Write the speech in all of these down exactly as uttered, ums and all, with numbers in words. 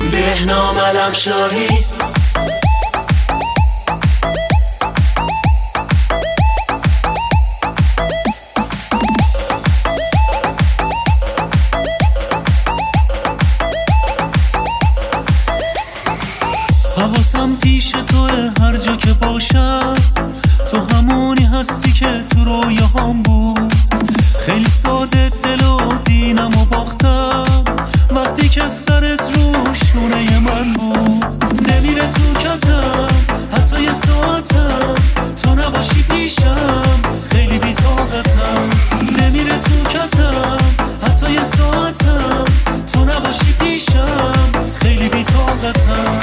بهنام علم شاهی. حواسم پیش توه هر جا که باشم، تو همونی هستی که تو رویاهام بود. خیلی ساده دل و دینم و باختم وقتی که سرت رو شونه من بود. نمیره تو کتم حتی یه ساعتم، تو نباشی پیشم خیلی بی‌طاقتم. نمیره تو کتم حتی یه ساعتم، تو نباشی پیشم خیلی بی‌طاقتم.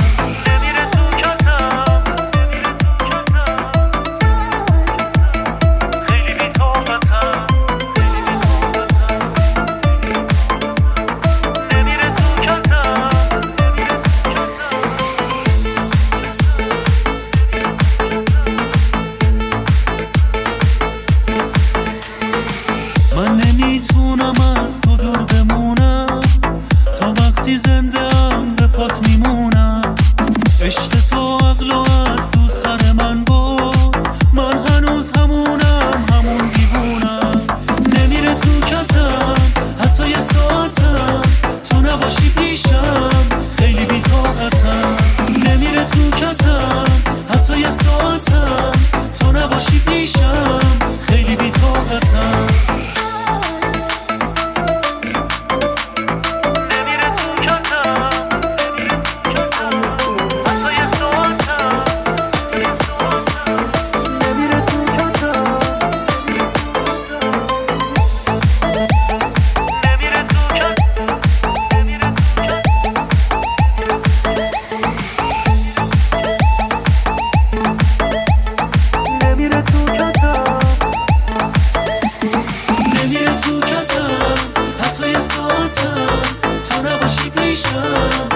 من نمیتونم از تو دور بمونم، تا وقتی زنده‌ام به پات میمونم. عشق تو عقلو از تو سر من برد، من هنوز همونم همون دیوونم. نمیره تو کتم حتی یه ساعتم، تو نباشی پیشم خیلی بی‌طاقتم. نمیره تو کتم حتی یه ساعتم، تو نباشی پیشم خیلی بی‌طاقتم. تو نباشی پیشم